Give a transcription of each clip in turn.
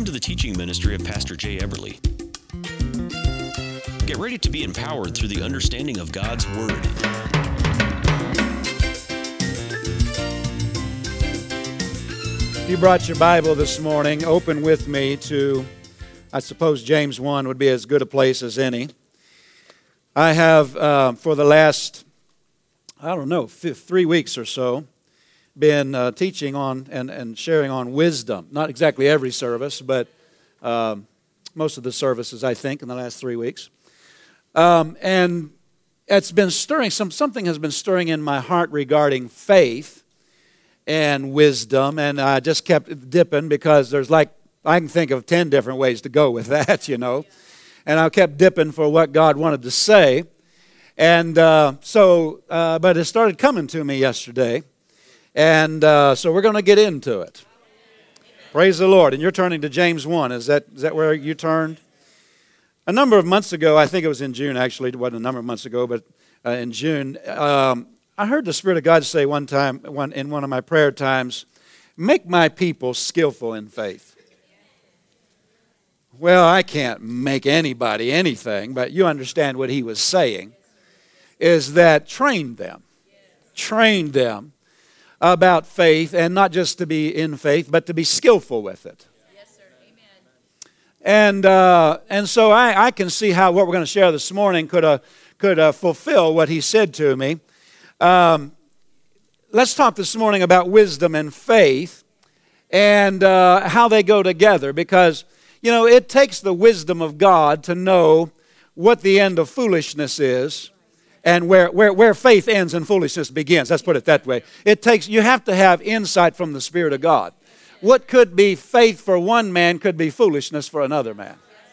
to the teaching ministry of Pastor Jay Eberly. Get ready to be empowered through the understanding of God's Word. If you brought your Bible this morning, open with me to, I suppose James 1 would be as good a place as any. I have, for the last, 3 weeks or so, been teaching on and sharing on wisdom. Not exactly every service, but most of the services, I think, in the last 3 weeks. And it's been stirring, something has been stirring in my heart regarding faith and wisdom, and I just kept dipping because there's I can think of 10 different ways to go with that, you know. And I kept dipping for what God wanted to say. And but it started coming to me yesterday. And so we're going to get into it. Praise the Lord. And you're turning to James 1. Is that where you turned? A number of months ago, I think it was in June actually, it wasn't a number of months ago, but in June, I heard the Spirit of God say one time, in one of my prayer times, make my people skillful in faith. Well, I can't make anybody anything, but you understand what he was saying, is that train them about faith, and not just to be in faith, but to be skillful with it. Yes, sir. Amen. And so I can see how what we're going to share this morning could fulfill what he said to me. Let's talk this morning about wisdom and faith and how they go together, because you know it takes the wisdom of God to know what the end of foolishness is. And where faith ends and foolishness begins. Let's put it that way. You have to have insight from the Spirit of God. What could be faith for one man could be foolishness for another man.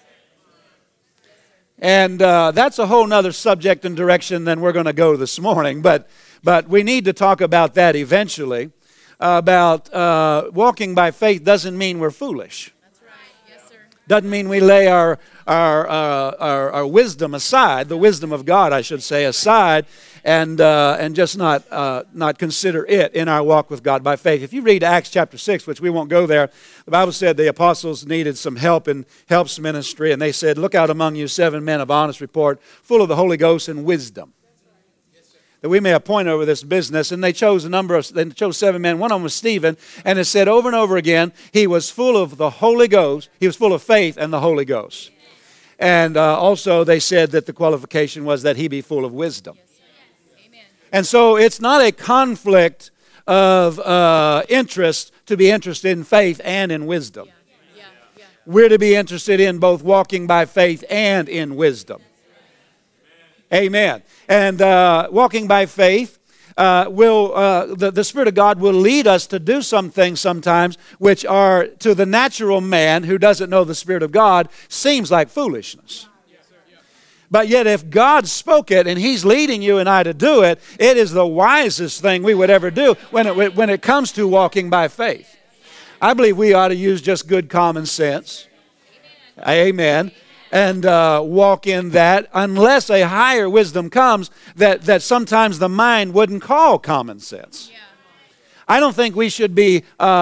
And that's a whole other subject and direction than we're going to go this morning. But we need to talk about that eventually. About walking by faith doesn't mean we're foolish. That's right. Yes, sir. Doesn't mean we lay our wisdom aside, the wisdom of God, I should say, aside, and just not consider it in our walk with God by faith. If you read Acts chapter 6, which we won't go there, the Bible said the apostles needed some help in helps ministry, and they said, look out among you 7 men of honest report, full of the Holy Ghost and wisdom, that we may appoint over this business. And they chose 7 men. One of them was Stephen, and it said over and over again, he was full of the Holy Ghost, he was full of faith and the Holy Ghost. And also they said that the qualification was that he be full of wisdom. Amen. And so it's not a conflict of interest to be interested in faith and in wisdom. Yeah. We're to be interested in both walking by faith and in wisdom. Amen. And walking by faith the Spirit of God will lead us to do some things sometimes which are, to the natural man who doesn't know the Spirit of God, seems like foolishness. But yet if God spoke it and He's leading you and I to do it, it is the wisest thing we would ever do when it comes to walking by faith. I believe we ought to use just good common sense. Amen. And walk in that, unless a higher wisdom comes that sometimes the mind wouldn't call common sense. Yeah. I don't think we should be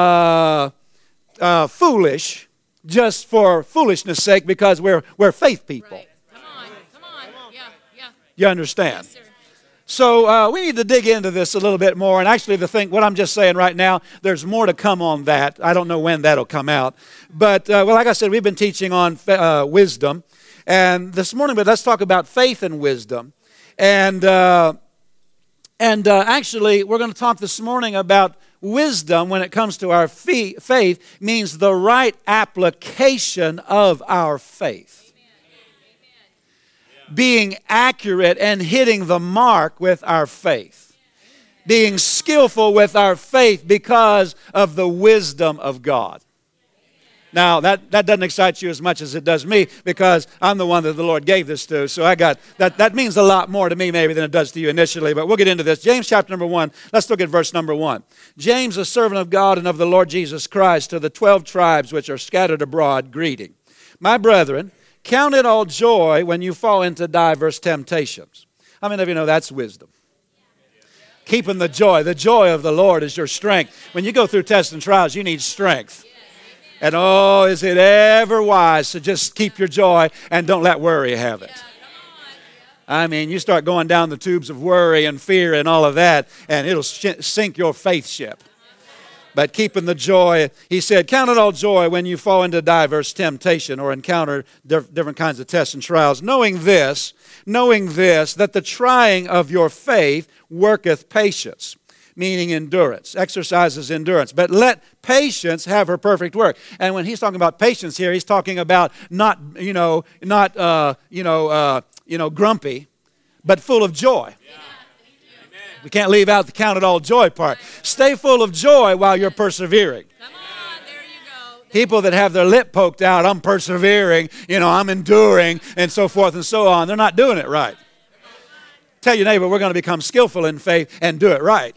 foolish just for foolishness' sake, because we're faith people. Right. Come on. Yeah. You understand? Yes, sir. So we need to dig into this a little bit more. And actually, what I'm just saying right now, there's more to come on that. I don't know when that'll come out. But, like I said, we've been teaching on wisdom. And this morning, let's talk about faith and wisdom. And actually, we're going to talk this morning about wisdom when it comes to our faith, means the right application of our faith. Being accurate and hitting the mark with our faith. Being skillful with our faith because of the wisdom of God. Now, that doesn't excite you as much as it does me, because I'm the one that the Lord gave this to. So I got that means a lot more to me maybe than it does to you initially, but we'll get into this. James chapter number 1. Let's look at verse number 1. James, a servant of God and of the Lord Jesus Christ, to the 12 tribes which are scattered abroad, greeting. My brethren, count it all joy when you fall into diverse temptations. How many of you know that's wisdom? Keeping the joy. The joy of the Lord is your strength. When you go through tests and trials, you need strength. And oh, is it ever wise to just keep your joy and don't let worry have it. I mean, you start going down the tubes of worry and fear and all of that, and it'll sink your faith ship. But keeping the joy, he said, count it all joy when you fall into diverse temptation or encounter different kinds of tests and trials, knowing this, that the trying of your faith worketh patience, meaning endurance, exercises endurance. But let patience have her perfect work. And when he's talking about patience here, he's talking about not grumpy, but full of joy. We can't leave out the count it all joy part. Stay full of joy while you're persevering. Come on, there you go. People that have their lip poked out, I'm persevering, I'm enduring, and so forth and so on, they're not doing it right. Tell your neighbor, we're going to become skillful in faith and do it right.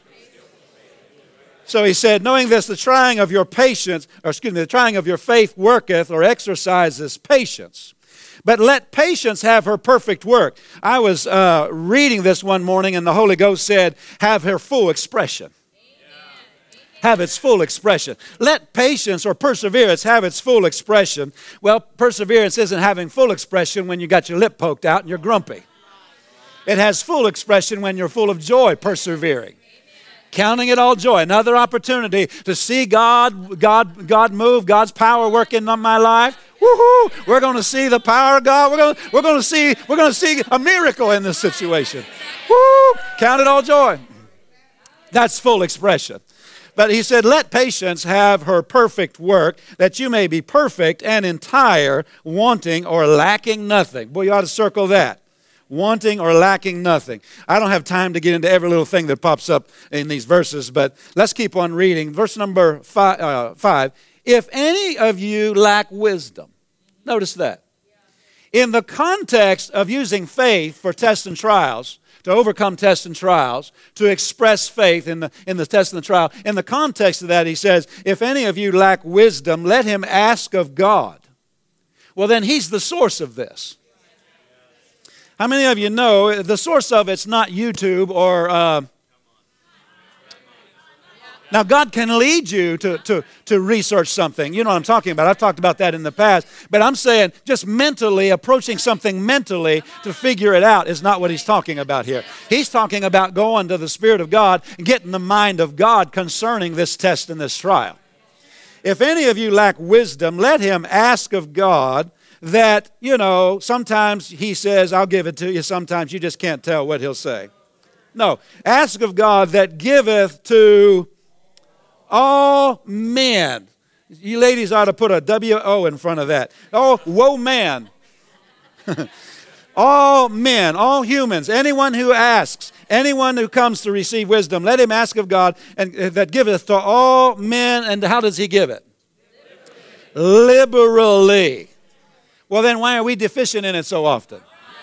So he said, knowing this, the trying of your faith worketh or exercises patience. But let patience have her perfect work. I was reading this one morning, and the Holy Ghost said, have her full expression. Have its full expression. Let patience or perseverance have its full expression. Well, perseverance isn't having full expression when you got your lip poked out and you're grumpy. It has full expression when you're full of joy, persevering. Counting it all joy. Another opportunity to see God move, God's power working on my life. Woohoo! We're going to see the power of God. We're going to see a miracle in this situation. Woo! Count it all joy. That's full expression. But he said, let patience have her perfect work, that you may be perfect and entire, wanting or lacking nothing. Boy, you ought to circle that. Wanting or lacking nothing. I don't have time to get into every little thing that pops up in these verses, but let's keep on reading. Verse number 5. If any of you lack wisdom. Notice that. In the context of using faith for tests and trials, to overcome tests and trials, to express faith in the test and the trial, in the context of that, he says, if any of you lack wisdom, let him ask of God. Well, then he's the source of this. How many of you know the source of it's not YouTube or... Now, God can lead you to research something. You know what I'm talking about. I've talked about that in the past. But I'm saying just mentally, approaching something mentally to figure it out is not what he's talking about here. He's talking about going to the Spirit of God and getting the mind of God concerning this test and this trial. If any of you lack wisdom, let him ask of God that, sometimes he says, I'll give it to you. Sometimes you just can't tell what he'll say. No, ask of God that giveth to all men. You ladies ought to put a W-O in front of that. Oh, woe man. All men, all humans, anyone who asks, anyone who comes to receive wisdom, let him ask of God and that giveth to all men. And how does he give it? Liberally. Well, then why are we deficient in it so often?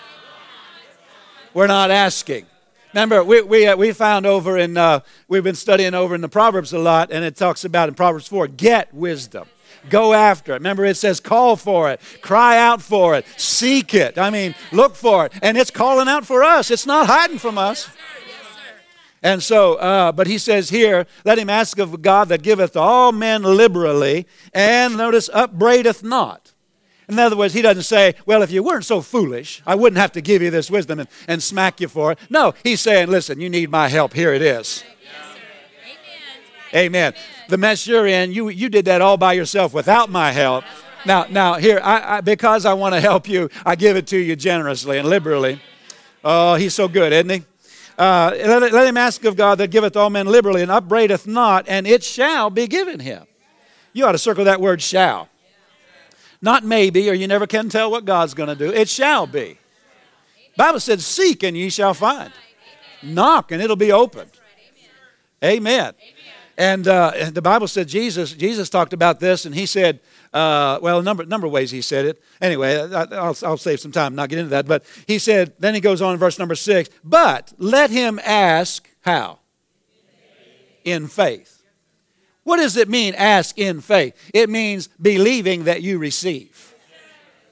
We're not asking. Remember, we found over in, we've been studying over in the Proverbs a lot, and it talks about in Proverbs 4, get wisdom. Go after it. Remember, it says call for it, cry out for it, seek it. I mean, look for it. And it's calling out for us. It's not hiding from us. Yes, sir. And so, but he says here, let him ask of God that giveth to all men liberally, and notice, upbraideth not. In other words, he doesn't say, well, if you weren't so foolish, I wouldn't have to give you this wisdom and smack you for it. No, he's saying, listen, you need my help. Here it is. Yes, sir. Amen. The mess you're in, you did that all by yourself without my help. Now here, because I want to help you, I give it to you generously and liberally. Oh, he's so good, isn't he? Let him ask of God that giveth all men liberally and upbraideth not, and it shall be given him. You ought to circle that word shall. Not maybe, or you never can tell what God's going to do. It shall be. Bible said, seek and ye shall find. Knock and it'll be opened. Amen. And the Bible said Jesus talked about this, and he said, well, a number of ways he said it. Anyway, I'll save some time, not get into that. But he said, then he goes on in verse number 6, but let him ask how? In faith. What does it mean, ask in faith? It means believing that you receive.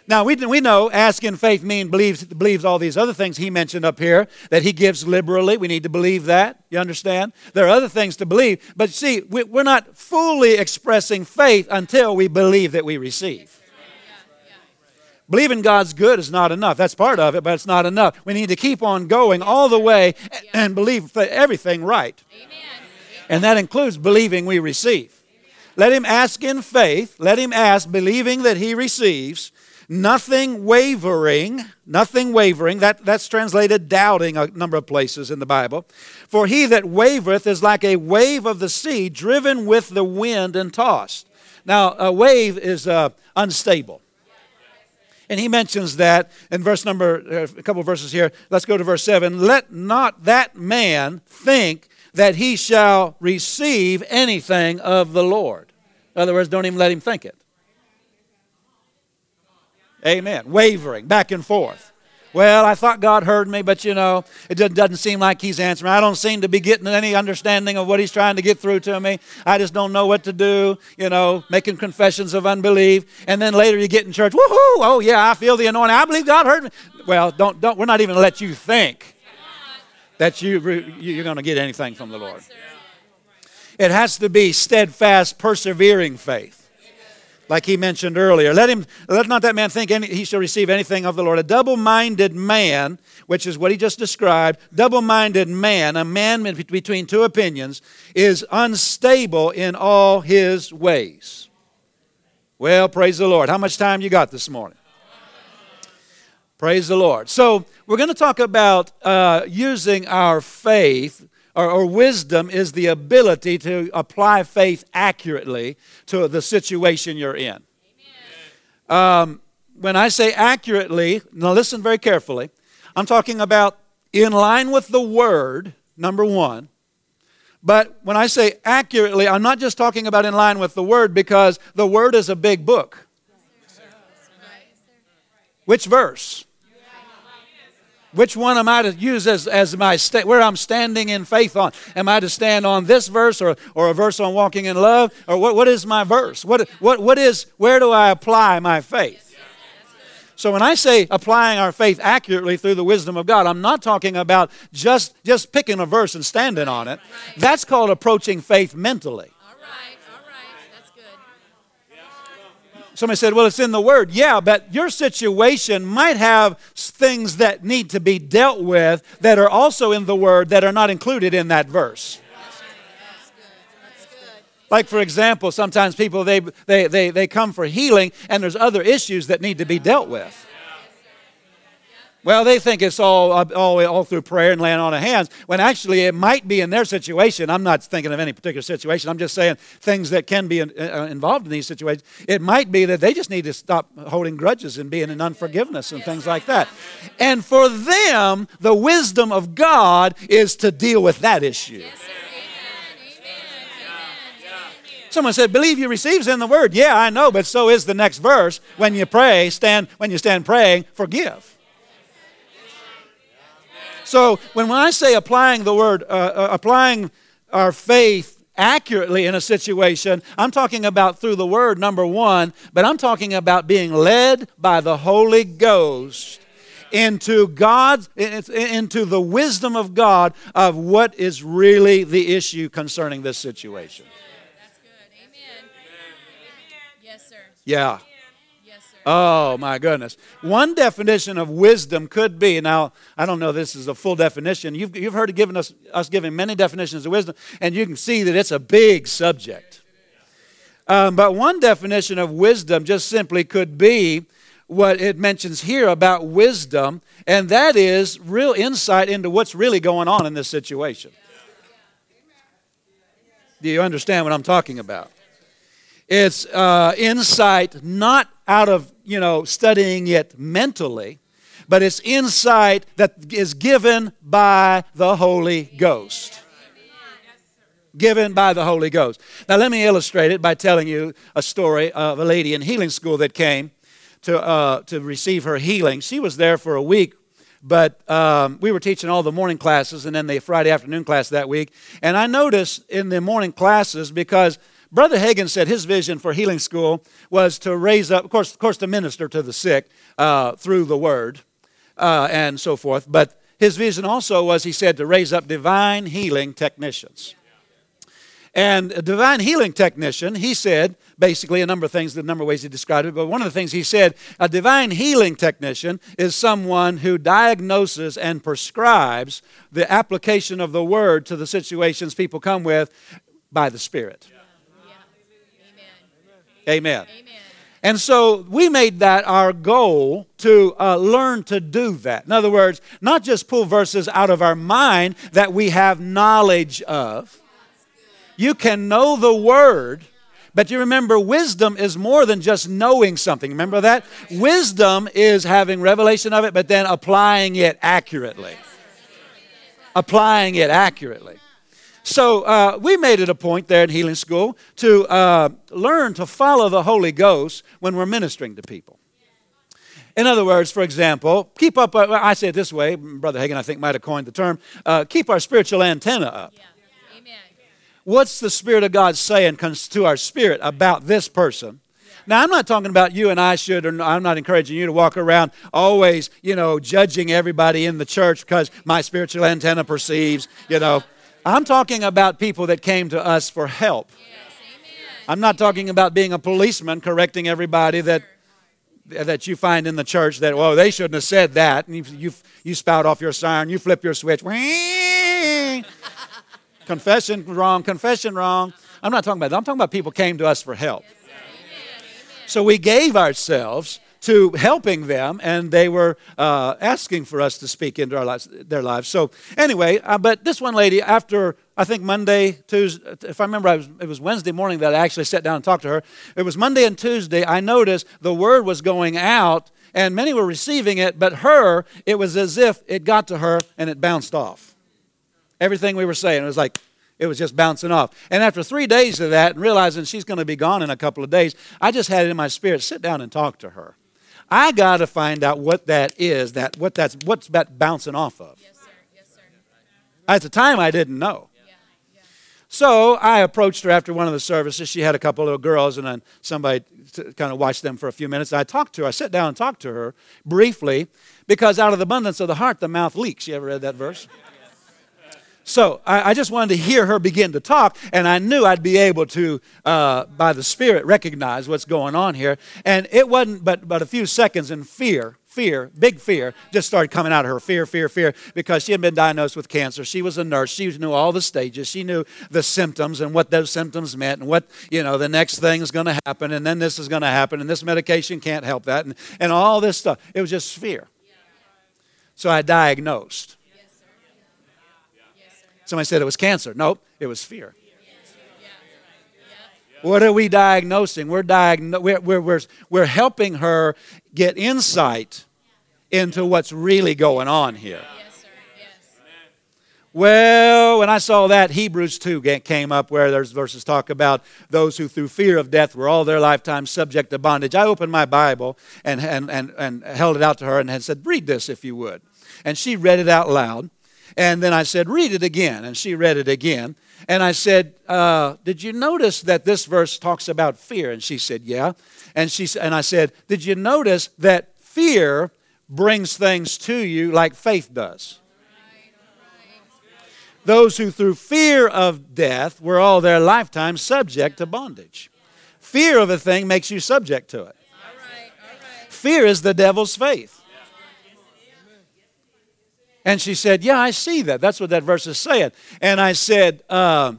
Now, we know ask in faith means believes all these other things he mentioned up here, that he gives liberally. We need to believe that. You understand? There are other things to believe. But see, we're not fully expressing faith until we believe that we receive. Believing God's good is not enough. That's part of it, but it's not enough. We need to keep on going all the way and believe everything right. And that includes believing we receive. Let him ask in faith. Let him ask, believing that he receives. Nothing wavering. That's translated doubting a number of places in the Bible. For he that wavereth is like a wave of the sea, driven with the wind and tossed. Now, a wave is unstable. And he mentions that in a couple of verses here. Let's go to verse 7. Let not that man think that he shall receive anything of the Lord. In other words, don't even let him think it. Amen. Wavering, back and forth. Well, I thought God heard me, but it doesn't seem like he's answering. I don't seem to be getting any understanding of what he's trying to get through to me. I just don't know what to do, making confessions of unbelief. And then later you get in church, woohoo, oh yeah, I feel the anointing. I believe God heard me. Well, we're not even going to let you think that you're going to get anything from the Lord. It has to be steadfast, persevering faith. Like he mentioned earlier, let not that man think he shall receive anything of the Lord. A double-minded man, which is what he just described, double-minded man, a man between two opinions, is unstable in all his ways. Well, praise the Lord. How much time you got this morning? Praise the Lord. So we're going to talk about using our faith. Or wisdom is the ability to apply faith accurately to the situation you're in. When I say accurately, now listen very carefully. I'm talking about in line with the Word, number one. But when I say accurately, I'm not just talking about in line with the Word, because the Word is a big book. Which verse? Which one am I to use as my where I'm standing in faith on? Am I to stand on this verse or a verse on walking in love? Or what is my verse? Where do I apply my faith? So when I say applying our faith accurately through the wisdom of God, I'm not talking about just picking a verse and standing on it. That's called approaching faith mentally. All right. That's good. Somebody said, well, it's in the Word. Yeah, but your situation might have things that need to be dealt with that are also in the Word that are not included in that verse. That's good. Like, for example, sometimes people, they come for healing, and there's other issues that need to be dealt with. Well, they think it's all through prayer and laying on of hands, when actually it might be in their situation. I'm not thinking of any particular situation. I'm just saying things that can be involved in these situations. It might be that they just need to stop holding grudges and being in unforgiveness and things like that. And for them, the wisdom of God is to deal with that issue. Yes, sir. Amen. Someone said, believe you receives in the Word. Yeah, I know, but so is the next verse. When you pray, when you stand praying, forgive. So when I say applying the Word, applying our faith accurately in a situation, I'm talking about through the Word, number one, but I'm talking about being led by the Holy Ghost into the wisdom of God of what is really the issue concerning this situation. That's good. Amen. Yes, sir. Yeah. Yes, sir. Oh, my goodness. One definition of wisdom could be, now, I don't know if this is a full definition. You've heard of us giving many definitions of wisdom, and you can see that it's a big subject. But one definition of wisdom just simply could be what it mentions here about wisdom, and that is real insight into what's really going on in this situation. Do you understand what I'm talking about? It's insight not out of, studying it mentally, but it's insight that is given by the Holy Ghost. Given by the Holy Ghost. Now let me illustrate it by telling you a story of a lady in healing school that came to receive her healing. She was there for a week, but we were teaching all the morning classes and then the Friday afternoon class that week. And I noticed in the morning classes, because Brother Hagin said his vision for Healing School was to raise up, of course, to minister to the sick through the Word and so forth. But his vision also was, he said, to raise up divine healing technicians. And a divine healing technician, he said, basically a number of things, the number of ways he described it, but one of the things he said, a divine healing technician is someone who diagnoses and prescribes the application of the Word to the situations people come with by the Spirit. Amen. And so we made that our goal to learn to do that. In other words, not just pull verses out of our mind that we have knowledge of. You can know the Word, but you remember wisdom is more than just knowing something. Remember that? Wisdom is having revelation of it, but then applying it accurately. Applying it accurately. So we made it a point there in Healing School to learn to follow the Holy Ghost when we're ministering to people. In other words, for example, keep up, I say it this way, Brother Hagin I think might have coined the term, keep our spiritual antenna up. Yeah. Amen. What's the Spirit of God saying to our spirit about this person? Now, I'm not talking about you and I should, or I'm not encouraging you to walk around always, judging everybody in the church because my spiritual antenna perceives, I'm talking about people that came to us for help. Yes, amen. I'm not talking about being a policeman correcting everybody that you find in the church that, well, they shouldn't have said that. And you spout off your siren, you flip your switch. Confession wrong. I'm not talking about that. I'm talking about people came to us for help. Yes, amen. So we gave ourselves to helping them, and they were asking for us to speak into their lives. So anyway, but this one lady, after I think Monday, Tuesday, if I remember, it was Wednesday morning that I actually sat down and talked to her. It was Monday and Tuesday. I noticed the word was going out, and many were receiving it, but it was as if it got to her and it bounced off. Everything we were saying, it was just bouncing off. And after 3 days of that, and realizing she's going to be gone in a couple of days, I just had it in my spirit, sit down and talk to her. I got to find out what that is, what's that bouncing off of. Yes, sir. Yes, sir. At the time, I didn't know. Yeah. So I approached her after one of the services. She had a couple of little girls, and then somebody kind of watched them for a few minutes. I talked to her. I sat down and talked to her briefly, because out of the abundance of the heart, the mouth leaks. You ever read that verse? So I just wanted to hear her begin to talk, and I knew I'd be able to, by the Spirit, recognize what's going on here. And it wasn't but a few seconds, and fear, big fear, just started coming out of her. Fear, because she had been diagnosed with cancer. She was a nurse. She knew all the stages. She knew the symptoms and what those symptoms meant, and what, the next thing is going to happen, and then this is going to happen, and this medication can't help that, and all this stuff. It was just fear. So I diagnosed. Somebody said it was cancer. Nope, it was fear. What are we diagnosing? We're helping her get insight into what's really going on here. Yes, sir. Yes. Well, when I saw that, Hebrews 2 came up, where there's verses talk about those who through fear of death were all their lifetime subject to bondage. I opened my Bible and held it out to her and had said, read this if you would. And she read it out loud. And then I said, read it again. And she read it again. And I said, did you notice that this verse talks about fear? And she said, yeah. And I said, did you notice that fear brings things to you like faith does? Those who through fear of death were all their lifetime subject to bondage. Fear of a thing makes you subject to it. Fear is the devil's faith. And she said, yeah, I see that. That's what that verse is saying. And I said, I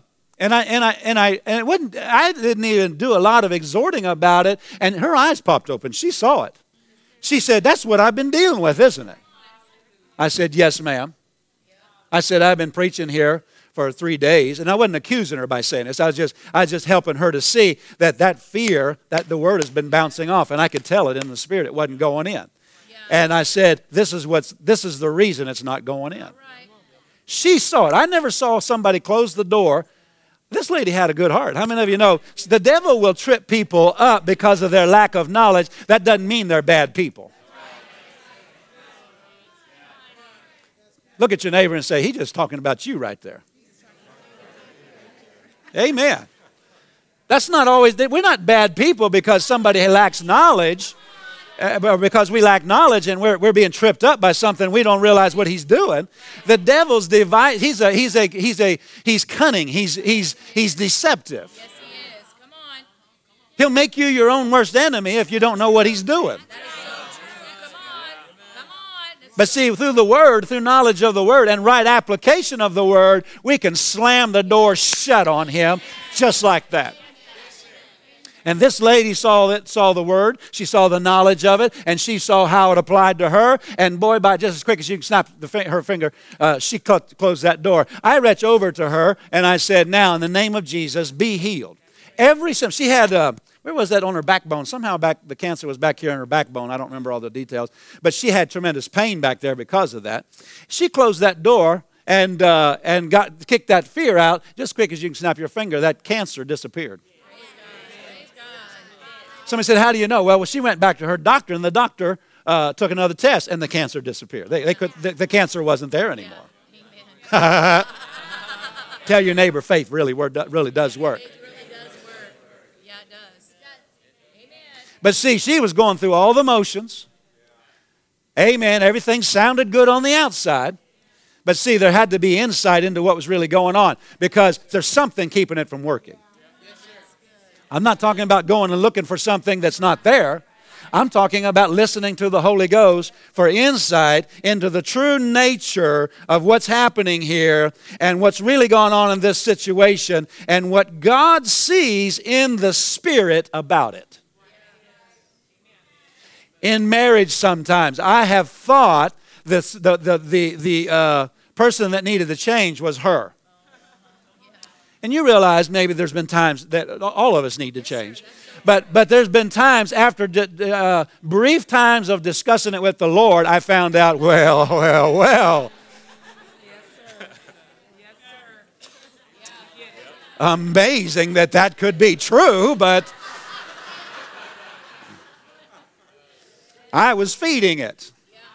didn't even do a lot of exhorting about it. And her eyes popped open. She saw it. She said, that's what I've been dealing with, isn't it? I said, yes, ma'am. I said, I've been preaching here for 3 days. And I wasn't accusing her by saying this. I was just helping her to see that fear, that the word has been bouncing off. And I could tell it in the spirit. It wasn't going in. And I said, this is the reason it's not going in. She saw it. I never saw somebody close the door. This lady had a good heart. How many of you know the devil will trip people up because of their lack of knowledge? That doesn't mean they're bad people. Look at your neighbor and say, he's just talking about you right there. Amen. That's not always, we're not bad people because somebody lacks knowledge, or because we lack knowledge and we're being tripped up by something we don't realize what he's doing. The devil's device, he's cunning, he's deceptive. Yes, he is. Come on. He'll make you your own worst enemy if you don't know what he's doing. That is so true. Come on. Come on. That's But see, through the Word, through knowledge of the Word and right application of the Word, we can slam the door shut on him just like that. And this lady saw the Word, she saw the knowledge of it, and she saw how it applied to her. And boy, by just as quick as you can snap her finger, she closed that door. I reached over to her and I said, "Now, in the name of Jesus, be healed." She had, where was that on her backbone? Somehow the cancer was back here in her backbone. I don't remember all the details. But she had tremendous pain back there because of that. She closed that door and kicked that fear out. Just as quick as you can snap your finger, that cancer disappeared. praise God. Somebody said, "How do you know?" Well, she went back to her doctor, and the doctor took another test, and the cancer disappeared. The cancer wasn't there anymore. Amen. Tell your neighbor, faith really does work. It really does work. Yeah, it does. Amen. But see, she was going through all the motions. Amen. Everything sounded good on the outside. But see, there had to be insight into what was really going on because there's something keeping it from working. I'm not talking about going and looking for something that's not there. I'm talking about listening to the Holy Ghost for insight into the true nature of what's happening here and what's really going on in this situation and what God sees in the Spirit about it. In marriage sometimes, I have thought the person that needed the change was her. And you realize maybe there's been times that all of us need to change. But there's been times after brief times of discussing it with the Lord, I found out, well. Yes, sir. Yes, sir. Amazing that could be true, but I was feeding it.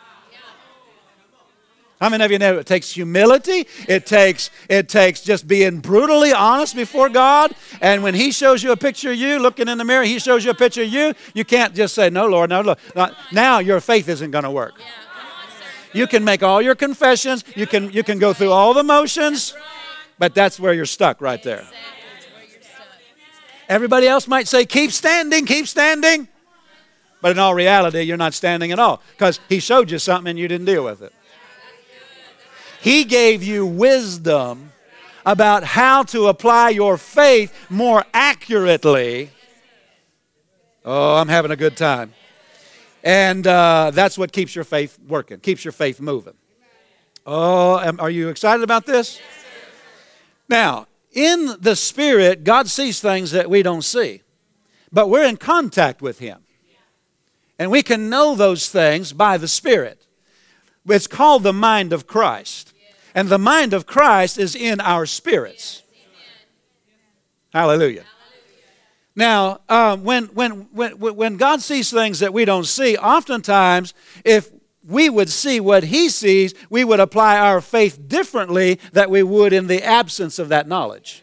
How many of you know it takes humility? It takes just being brutally honest before God. And when He shows you a picture of you, looking in the mirror, He shows you a picture of you, you can't just say, "No, Lord, no, Lord." Now your faith isn't going to work. Yeah, come on, sir. You can make all your confessions. You can go through all the motions, but that's where you're stuck right there. Exactly. That's where you're stuck. Everybody else might say, "Keep standing, keep standing." But in all reality, you're not standing at all because He showed you something and you didn't deal with it. He gave you wisdom about how to apply your faith more accurately. Oh, I'm having a good time. And that's what keeps your faith working, keeps your faith moving. Oh, are you excited about this? Now, in the Spirit, God sees things that we don't see. But we're in contact with Him. And we can know those things by the Spirit. It's called the mind of Christ. And the mind of Christ is in our spirits. Hallelujah. Now, when God sees things that we don't see, oftentimes, if we would see what He sees, we would apply our faith differently than we would in the absence of that knowledge.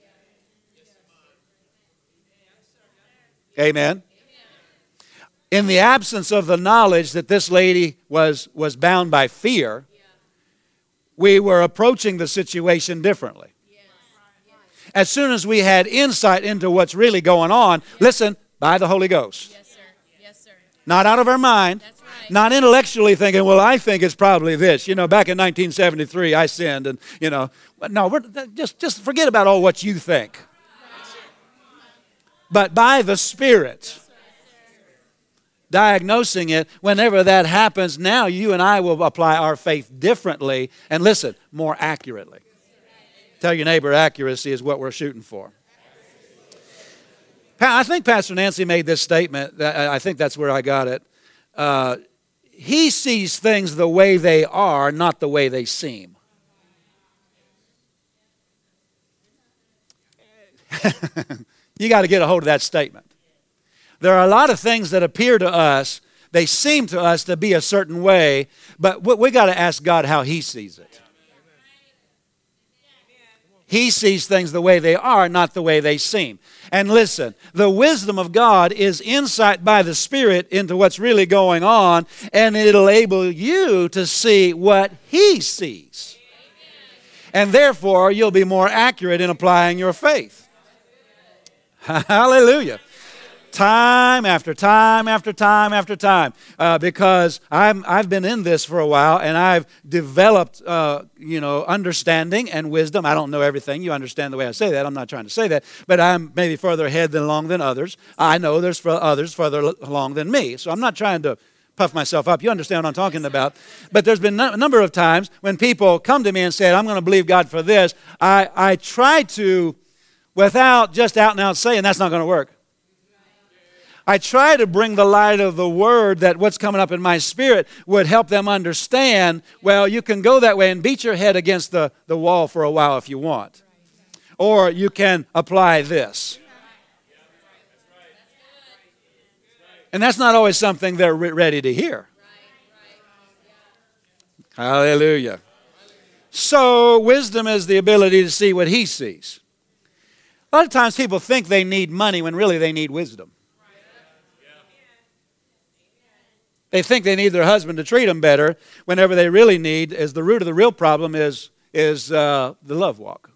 Amen. In the absence of the knowledge that this lady was bound by fear, we were approaching the situation differently. As soon as we had insight into what's really going on, listen, by the Holy Ghost. Yes, sir. Yes, sir. Not out of our mind. That's right. Not intellectually thinking, well, I think it's probably this. You know, back in 1973, I sinned, and, you know, no, just forget about all what you think. But by the Spirit, diagnosing it, whenever that happens, now you and I will apply our faith differently and listen, more accurately. Tell your neighbor, accuracy is what we're shooting for. I think Pastor Nancy made this statement. I think that's where I got it. He sees things the way they are, not the way they seem. You got to get a hold of that statement. There are a lot of things that appear to us, they seem to us to be a certain way, but we got to ask God how He sees it. He sees things the way they are, not the way they seem. And listen, the wisdom of God is insight by the Spirit into what's really going on, and it'll enable you to see what He sees. And therefore, you'll be more accurate in applying your faith. Hallelujah. Time after time after time after time, because I've been in this for a while, and I've developed, understanding and wisdom. I don't know everything. You understand the way I say that. I'm not trying to say that, but I'm maybe further ahead along than others. I know there's others further along than me, so I'm not trying to puff myself up. You understand what I'm talking about. But there's been a number of times when people come to me and say, I'm going to believe God for this. I try to, without just out and out saying, that's not going to work. I try to bring the light of the Word, that what's coming up in my spirit would help them understand, well, you can go that way and beat your head against the wall for a while if you want. Or you can apply this. And that's not always something they're ready to hear. Hallelujah. So, wisdom is the ability to see what He sees. A lot of times people think they need money when really they need wisdom. They think they need their husband to treat them better, whenever they really need, is the root of the real problem is the love walk.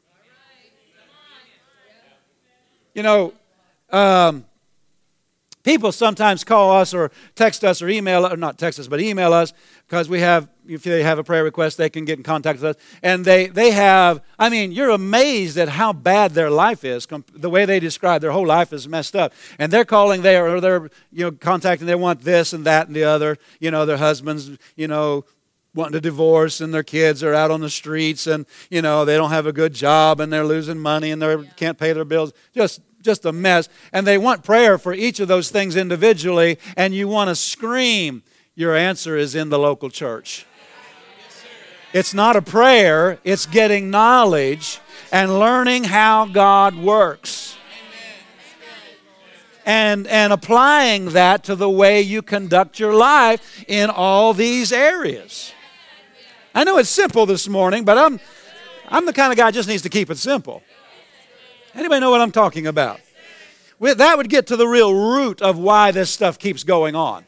People sometimes call us or text us or email, or not text us, but email us, because if they have a prayer request, they can get in contact with us. And they have, you're amazed at how bad their life is. The way they describe their whole life is messed up. And they're calling, they're contacting, they want this and that and the other. Their husbands, wanting to divorce, and their kids are out on the streets, and, they don't have a good job, and they're losing money, and they can't pay their bills. Just a mess. And they want prayer for each of those things individually, and you want to scream. Your answer is in the local church. It's not a prayer, it's getting knowledge and learning how God works. And applying that to the way you conduct your life in all these areas. I know it's simple this morning, but I'm the kind of guy who just needs to keep it simple. Anybody know what I'm talking about? That would get to the real root of why this stuff keeps going on.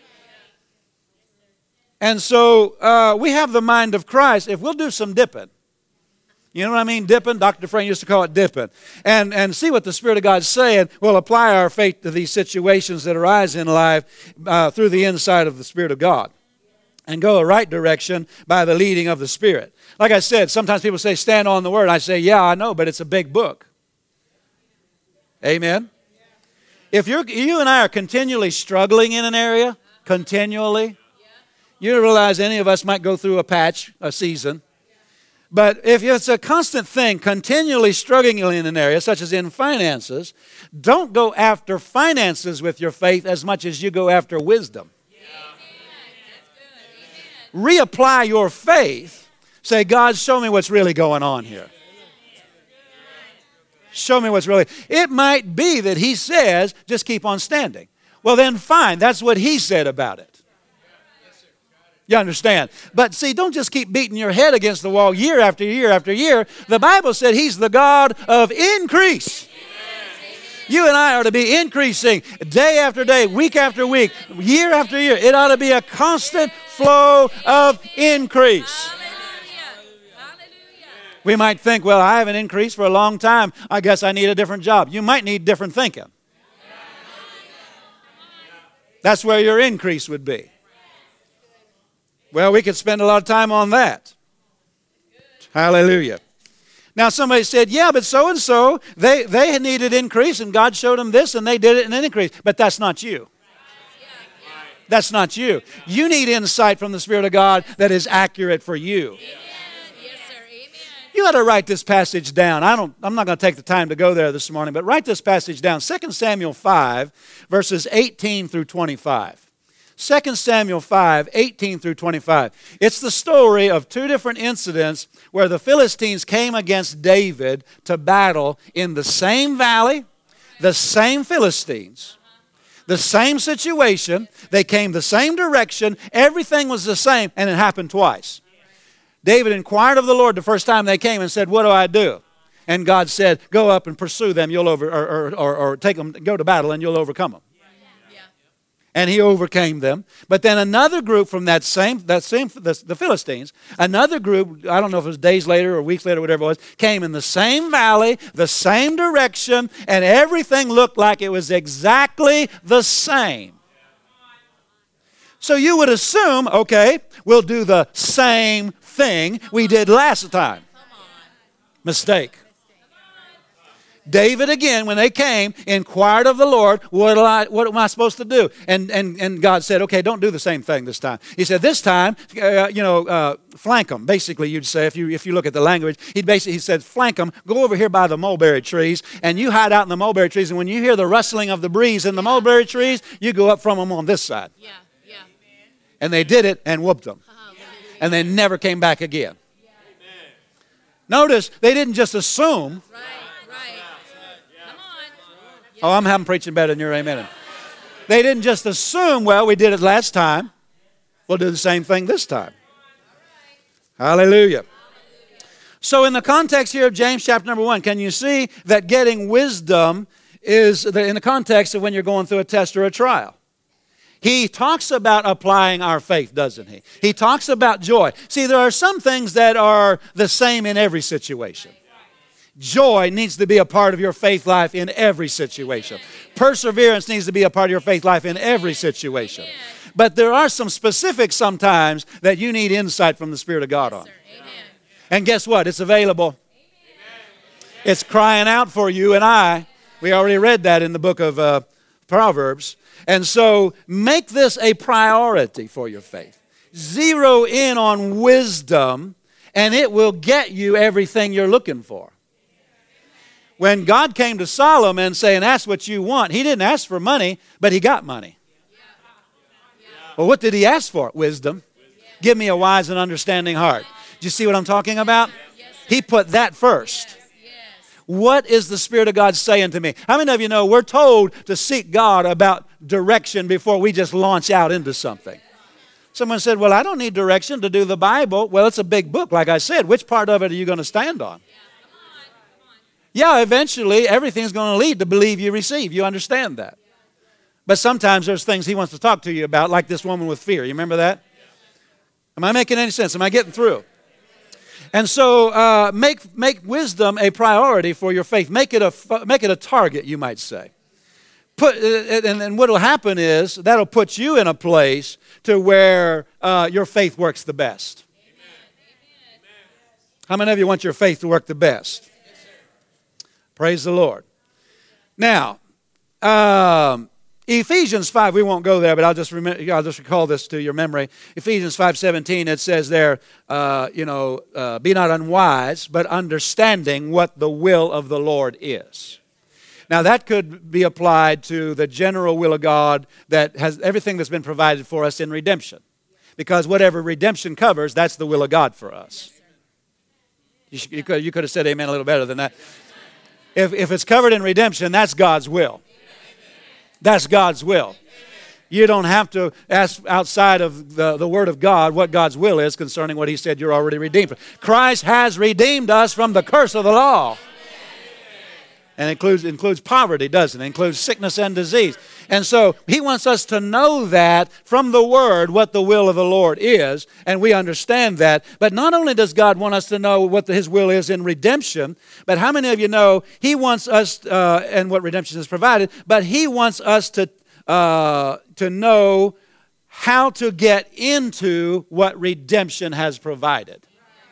And so we have the mind of Christ. If we'll do some dipping, you know what I mean? Dipping. Dr. Frank used to call it dipping. And see what the Spirit of God's saying. We'll apply our faith to these situations that arise in life through the insight of the Spirit of God. And go a right direction by the leading of the Spirit. Like I said, sometimes people say, stand on the Word. I say, yeah, I know, but it's a big book. Amen? If you and I are continually struggling in an area, continually, you realize any of us might go through a season. But if it's a constant thing, continually struggling in an area, such as in finances, don't go after finances with your faith as much as you go after wisdom. Reapply your faith. Say, God, show me what's really going on here. Show me what's really. It might be that He says, just keep on standing. Well, then fine. That's what He said about it. You understand? But see, don't just keep beating your head against the wall year after year after year. The Bible said He's the God of increase. You and I are to be increasing day after day, week after week, year after year. It ought to be a constant flow of increase. We might think, well, I haven't increased for a long time. I guess I need a different job. You might need different thinking. That's where your increase would be. Well, we could spend a lot of time on that. Hallelujah. Now, somebody said, yeah, but so-and-so, they needed increase, and God showed them this, and they did it in an increase. But that's not you. That's not you. You need insight from the Spirit of God that is accurate for you. You ought to write this passage down. I'm not going to take the time to go there this morning, but write this passage down. 2 Samuel 5, verses 18 through 25. 2 Samuel 5, 18 through 25. It's the story of two different incidents where the Philistines came against David to battle in the same valley, the same Philistines, the same situation. They came the same direction. Everything was the same, and it happened twice. David inquired of the Lord the first time they came and said, what do I do? And God said, go up and pursue them, or take them, go to battle, and you'll overcome them. Yeah. And he overcame them. But then another group from the Philistines, another group, I don't know if it was days later or weeks later, whatever it was, came in the same valley, the same direction, and everything looked like it was exactly the same. So you would assume, okay, we'll do the same thing we did last time. Mistake. David, again, when they came, inquired of the Lord, what am I supposed to do? And God said, okay, don't do the same thing this time. He said, this time, flank them. Basically, you'd say, if you look at the language, he said, flank them, go over here by the mulberry trees, and you hide out in the mulberry trees, and when you hear the rustling of the breeze in the mulberry trees, you go up from them on this side. Yeah. And they did it and whooped them. And they never came back again. Notice, they didn't just assume. Right. Come on. Oh, I'm preaching better than your amen. They didn't just assume, well, we did it last time. We'll do the same thing this time. Hallelujah. So in the context here of James chapter number 1, can you see that getting wisdom is in the context of when you're going through a test or a trial? He talks about applying our faith, doesn't he? He talks about joy. See, there are some things that are the same in every situation. Joy needs to be a part of your faith life in every situation. Perseverance needs to be a part of your faith life in every situation. But there are some specifics sometimes that you need insight from the Spirit of God on. And guess what? It's available. It's crying out for you and I. We already read that in the book of Proverbs. And so make this a priority for your faith. Zero in on wisdom, and it will get you everything you're looking for. When God came to Solomon saying, ask what you want, he didn't ask for money, but he got money. Well, what did he ask for? Wisdom. Give me a wise and understanding heart. Do you see what I'm talking about? He put that first. What is the Spirit of God saying to me? How many of you know we're told to seek God about direction before we just launch out into something? Someone said, well, I don't need direction to do the Bible. Well, it's a big book, like I said. Which part of it are you going to stand on? Yeah, eventually everything's going to lead to believe you receive. You understand that. But sometimes there's things he wants to talk to you about, like this woman with fear. You remember that? Am I making any sense? Am I getting through? And so make wisdom a priority for your faith. Make it a target, you might say. And what will happen is that'll put you in a place to where your faith works the best. Amen. How many of you want your faith to work the best? Yes, praise the Lord. Now, Ephesians 5, we won't go there, but I'll just recall this to your memory. Ephesians 5:17, it says there, be not unwise, but understanding what the will of the Lord is. Now, that could be applied to the general will of God that has everything that's been provided for us in redemption. Because whatever redemption covers, that's the will of God for us. You could have said amen a little better than that. If it's covered in redemption, that's God's will. That's God's will. You don't have to ask outside of the Word of God what God's will is concerning what He said you're already redeemed. Christ has redeemed us from the curse of the law. And it includes poverty, doesn't it? It includes sickness and disease. And so He wants us to know that from the Word what the will of the Lord is, and we understand that. But not only does God want us to know what His will is in redemption, but how many of you know He wants us, and what redemption has provided, but He wants us to know how to get into what redemption has provided.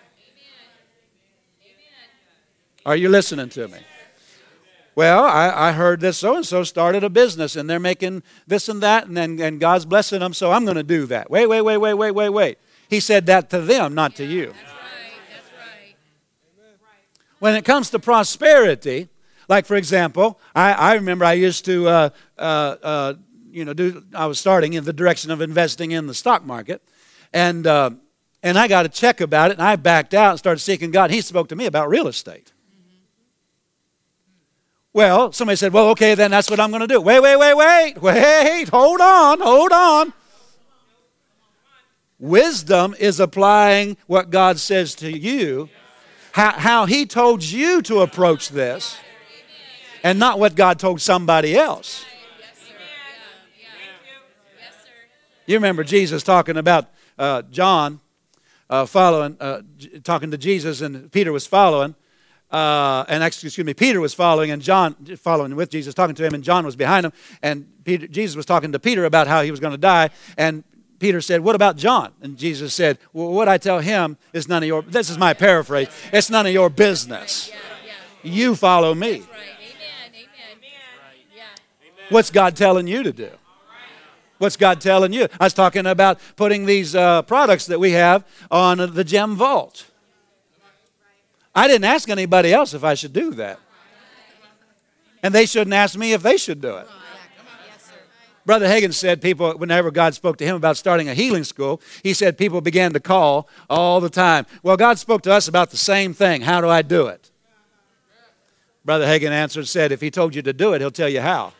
Are you listening to me? Well, I heard this so-and-so started a business, and they're making this and that, and God's blessing them, so I'm going to do that. Wait. He said that to them, not to you. That's right. When it comes to prosperity, like, for example, I remember I used to, I was starting in the direction of investing in the stock market, and I got a check about it, and I backed out and started seeking God. He spoke to me about real estate. Well, somebody said, well, okay, then that's what I'm going to do. Wait, hold on. Wisdom is applying what God says to you How He told you to approach this, and not what God told somebody else. You remember Jesus talking about John talking to Jesus, and Peter was following. Peter was following, and John following with Jesus, talking to him, and John was behind him. And Jesus was talking to Peter about how he was going to die. And Peter said, "What about John?" And Jesus said, "Well, what I tell him is none of your." This is my paraphrase. It's none of your business. You follow me. What's God telling you to do? What's God telling you? I was talking about putting these products that we have on the Gem Vault. I didn't ask anybody else if I should do that. And they shouldn't ask me if they should do it. Brother Hagin said people, whenever God spoke to him about starting a healing school, he said people began to call all the time. Well, God spoke to us about the same thing. How do I do it? Brother Hagin answered, said, if He told you to do it, He'll tell you how.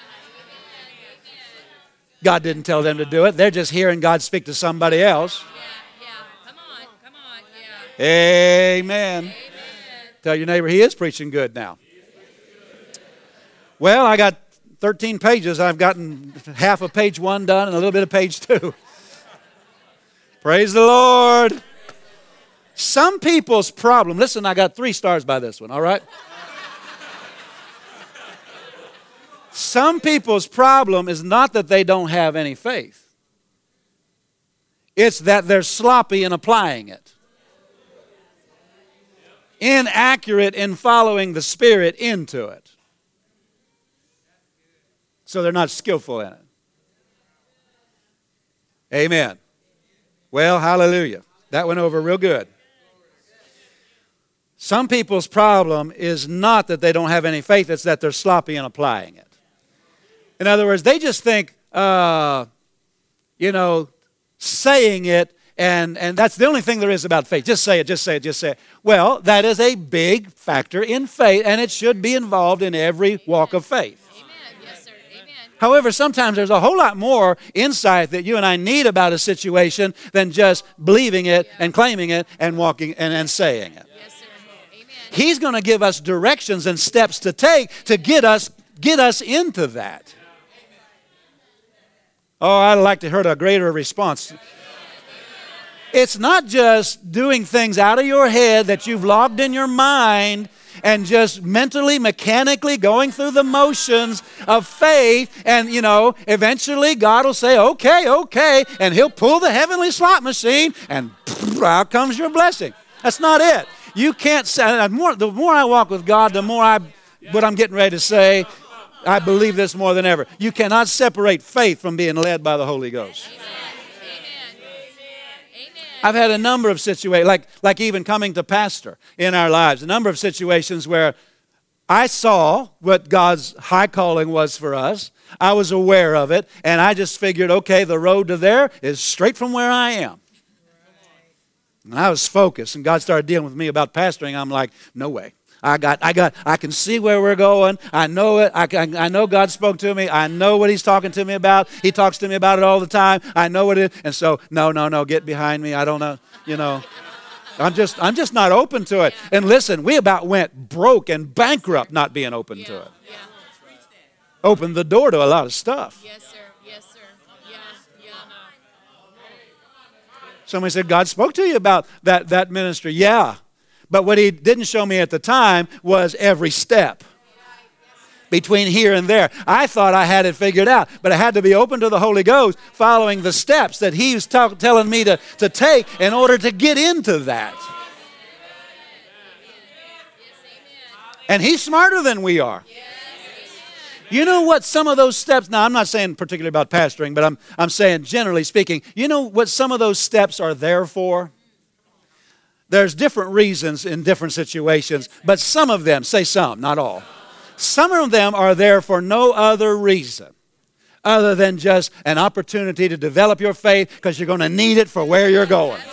God didn't tell them to do it. They're just hearing God speak to somebody else. Come on. Amen. Tell your neighbor, he is preaching good now. Well, I got 13 pages. I've gotten half of page 1 done and a little bit of page 2. Praise the Lord. Some people's problem, listen, I got 3 stars by this one, all right? Some people's problem is not that they don't have any faith. It's that they're sloppy in applying it. Inaccurate in following the Spirit into it. So they're not skillful in it. Amen. Well, hallelujah. That went over real good. Some people's problem is not that they don't have any faith, it's that they're sloppy in applying it. In other words, they just think, saying it, and that's the only thing there is about faith. Just say it. Well, that is a big factor in faith, and it should be involved in every walk of faith. Amen. Yes, sir. Amen. However, sometimes there's a whole lot more insight that you and I need about a situation than just believing it and claiming it and walking and saying it. Yes, sir. Amen. He's going to give us directions and steps to take to get us into that. Oh, I'd like to hear a greater response. It's not just doing things out of your head that you've logged in your mind and just mentally, mechanically going through the motions of faith. And, eventually God will say, okay. And He'll pull the heavenly slot machine and out comes your blessing. That's not it. You can't say, the more I walk with God, the more what I'm getting ready to say, I believe this more than ever. You cannot separate faith from being led by the Holy Ghost. I've had a number of situations, like even coming to pastor in our lives, a number of situations where I saw what God's high calling was for us. I was aware of it, and I just figured, okay, the road to there is straight from where I am. And I was focused, and God started dealing with me about pastoring. I'm like, no way. I can see where we're going. I know it. I know God spoke to me. I know what He's talking to me about. He talks to me about it all the time. I know what it is. And so, no, get behind me. I don't know, I'm just not open to it. And listen, we about went broke and bankrupt not being open to it. Yeah. Opened the door to a lot of stuff. Yes, sir. Yeah. Somebody said, God spoke to you about that ministry. Yeah. But what He didn't show me at the time was every step between here and there. I thought I had it figured out, but I had to be open to the Holy Ghost, following the steps that He was telling me to take in order to get into that. And He's smarter than we are. You know what some of those steps, now I'm not saying particularly about pastoring, but I'm saying generally speaking, you know what some of those steps are there for? There's different reasons in different situations, but some of them, say some, not all. Some of them are there for no other reason other than just an opportunity to develop your faith, because you're going to need it for where you're going.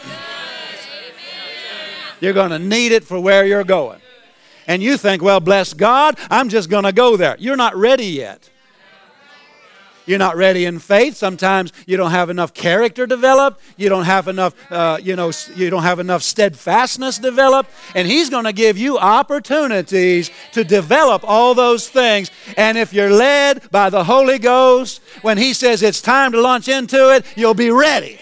You're going to need it for where you're going. And you think, well, bless God, I'm just going to go there. You're not ready yet. You're not ready in faith. Sometimes you don't have enough character developed. You don't have enough, you don't have enough steadfastness developed. And He's going to give you opportunities to develop all those things. And if you're led by the Holy Ghost, when He says it's time to launch into it, you'll be ready.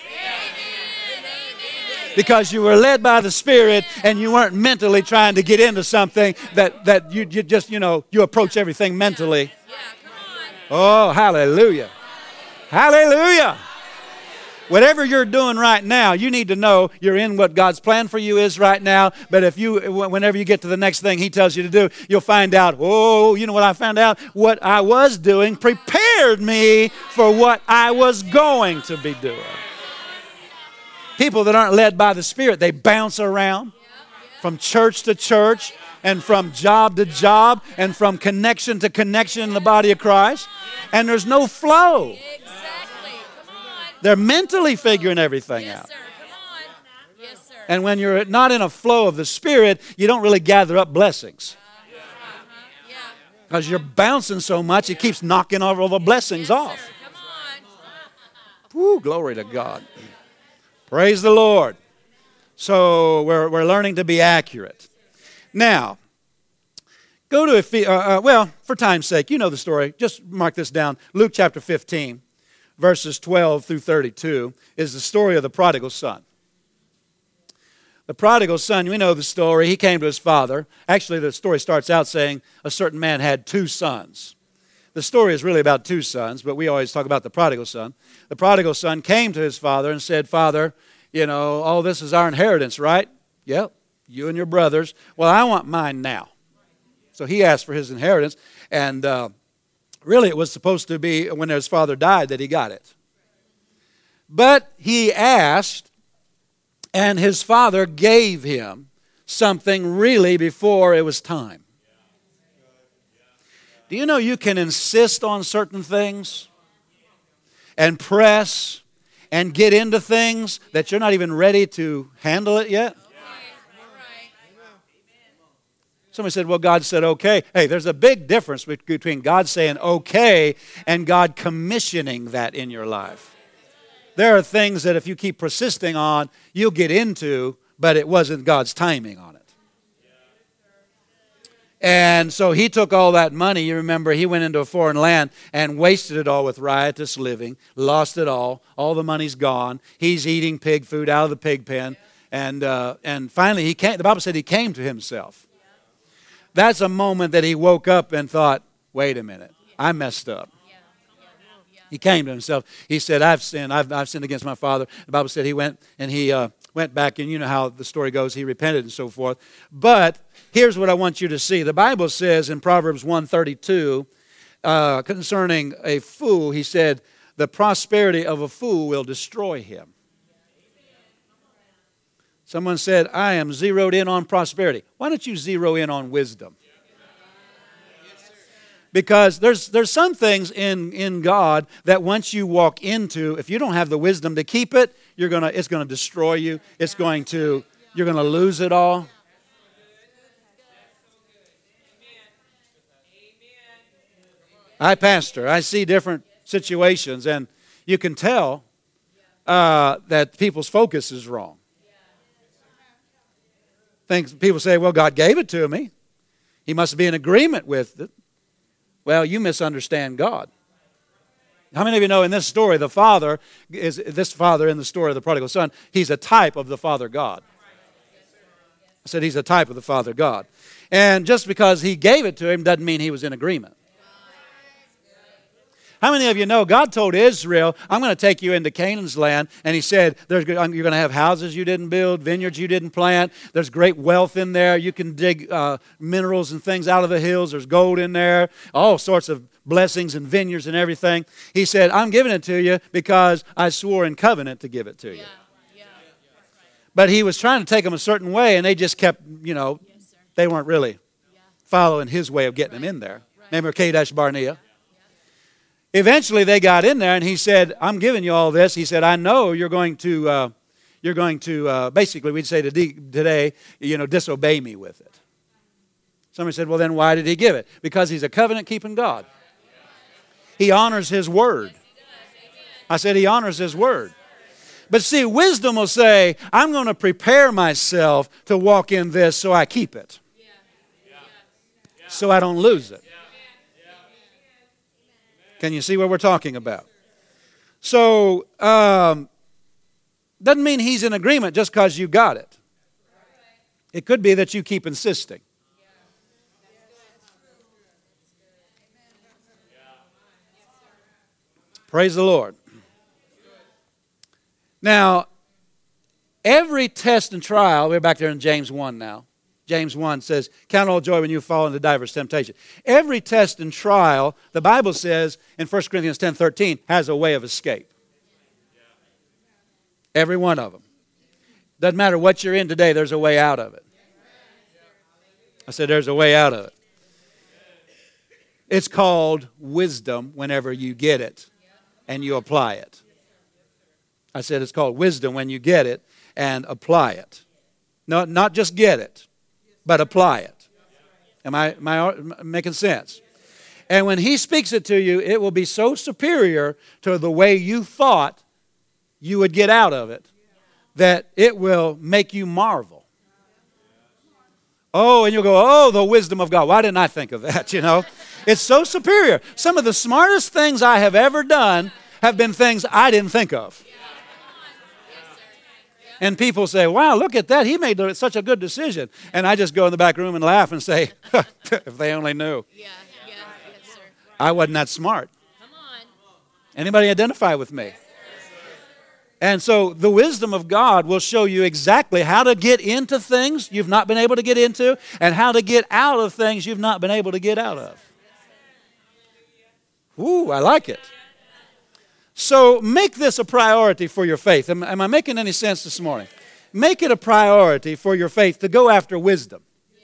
Because you were led by the Spirit and you weren't mentally trying to get into something that you just, you approach everything mentally. Oh, hallelujah. Hallelujah. Whatever you're doing right now, you need to know you're in what God's plan for you is right now. But whenever you get to the next thing He tells you to do, you'll find out, oh, you know what I found out? What I was doing prepared me for what I was going to be doing. People that aren't led by the Spirit, they bounce around from church to church and from job to job and from connection to connection in the body of Christ. And there's no flow. Exactly. Come on. They're mentally figuring everything out. Yes, sir. Come on. Yes, sir. And when you're not in a flow of the Spirit, you don't really gather up blessings. Yeah. Because you're bouncing so much, it keeps knocking all the blessings off. Sir. Come on. Woo, glory to God. Praise the Lord. So we're learning to be accurate. Now, go to, for time's sake, you know the story. Just mark this down. Luke chapter 15, verses 12 through 32 is the story of the prodigal son. The prodigal son, we know the story. He came to his father. Actually, the story starts out saying a certain man had two sons. The story is really about two sons, but we always talk about the prodigal son. The prodigal son came to his father and said, Father, all this is our inheritance, right? Yep, you and your brothers. Well, I want mine now. So he asked for his inheritance, and really it was supposed to be when his father died that he got it. But he asked, and his father gave him something really before it was time. Do you know you can insist on certain things and press and get into things that you're not even ready to handle it yet? Somebody said, well, God said okay. Hey, there's a big difference between God saying okay and God commissioning that in your life. There are things that if you keep persisting on, you'll get into, but it wasn't God's timing on it. And so he took all that money. You remember, he went into a foreign land and wasted it all with riotous living, lost it all. All the money's gone. He's eating pig food out of the pig pen. And finally, the Bible said he came to himself. That's a moment that he woke up and thought, wait a minute, I messed up. He came to himself. He said, I've sinned. I've sinned against my father. The Bible said he went and he went back, and you know how the story goes. He repented and so forth. But here's what I want you to see. The Bible says in Proverbs 1:32, concerning a fool, he said, the prosperity of a fool will destroy him. Someone said, I am zeroed in on prosperity. Why don't you zero in on wisdom? Because there's some things in God that once you walk into, if you don't have the wisdom to keep it, it's going to destroy you. You're going to lose it all. I pastor. I see different situations, and you can tell that people's focus is wrong. People say, well, God gave it to me. He must be in agreement with it. Well, you misunderstand God. How many of you know in this story, this father in the story of the prodigal son, he's a type of the Father God. I said he's a type of the Father God. And just because he gave it to him doesn't mean he was in agreement. How many of you know God told Israel, I'm going to take you into Canaan's land, and he said, you're going to have houses you didn't build, vineyards you didn't plant, there's great wealth in there, you can dig minerals and things out of the hills, there's gold in there, all sorts of blessings and vineyards and everything. He said, I'm giving it to you because I swore in covenant to give it to you. But he was trying to take them a certain way, and they just kept, they weren't really following his way of getting them in there. Remember Kadesh Barnea? Eventually they got in there, and he said, I'm giving you all this. He said, I know you're going to basically, we'd say today, disobey me with it. Somebody said, well, then why did he give it? Because he's a covenant-keeping God. He honors His word. I said He honors His word. But see, wisdom will say, I'm going to prepare myself to walk in this so I keep it. So I don't lose it. Can you see what we're talking about? So, doesn't mean he's in agreement just because you got it. It could be that you keep insisting. Praise the Lord. Now, every test and trial, we're back there in James 1 now. James 1 says, count all joy when you fall into diverse temptation. Every test and trial, the Bible says in 1 Corinthians 10:13, has a way of escape. Every one of them. Doesn't matter what you're in today, there's a way out of it. I said there's a way out of it. It's called wisdom whenever you get it and you apply it. I said it's called wisdom when you get it and apply it. No, not just get it, but apply it. Am I making sense? And when He speaks it to you, it will be so superior to the way you thought you would get out of it that it will make you marvel. Oh, and you'll go, oh, the wisdom of God. Why didn't I think of that, you know? It's so superior. Some of the smartest things I have ever done have been things I didn't think of. And people say, wow, look at that. He made such a good decision. And I just go in the back room and laugh and say, if they only knew. Yes, sir. I wasn't that smart. Come on. Anybody identify with me? And so the wisdom of God will show you exactly how to get into things you've not been able to get into and how to get out of things you've not been able to get out of. Ooh, I like it. So make this a priority for your faith. Am I making any sense this morning? Make it a priority for your faith to go after wisdom.